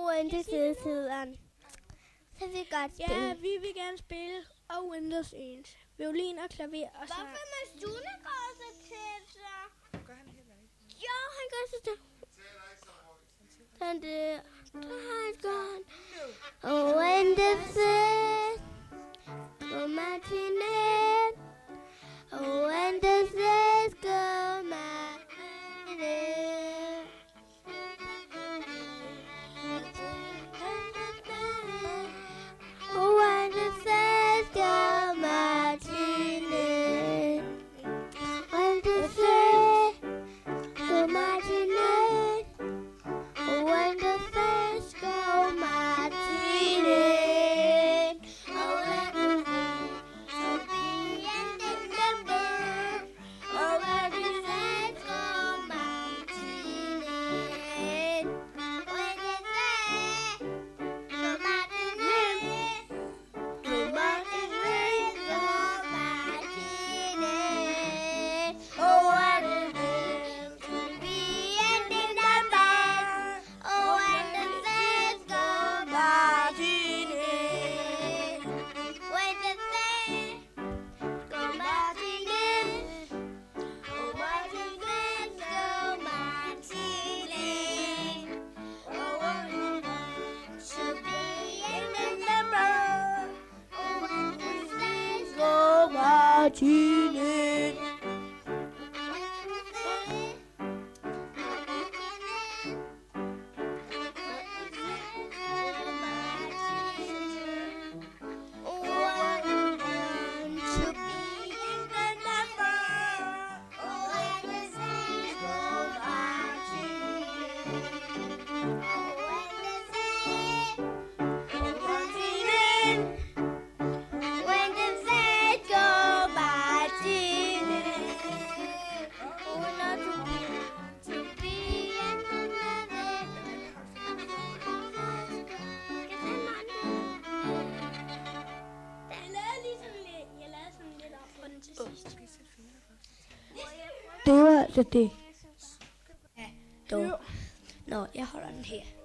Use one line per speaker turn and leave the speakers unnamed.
Over til sidesiden. Så vi godt spille.
Ja, vi vil gerne spille og Windows 1. Violin og klaver og sang.
Hvorfor må Stune gå så tæt, så?
Gør han heller ikke.
Jo, han går så tæt. Sådan det. Der har han gone. Oh, when the sun kommer til nat. Oh, when the sun kommer til nat. Oh, when the sun kommer til nat. When the sun kommer til nat. Oh, when the fish go Martine. Oh, when the fish be in December. Oh, when the fish go Martine. When the fish go Martine. Oh, Martine, go Martine. Oh, when the fish be in December. Oh, when the fish go Martine. When the fish go Martine. Oh, when the fish go Martine. Oh, when the fish should be in December. Oh, when the fish go Martine.
Det var altså det.
Nå, jeg holder den her.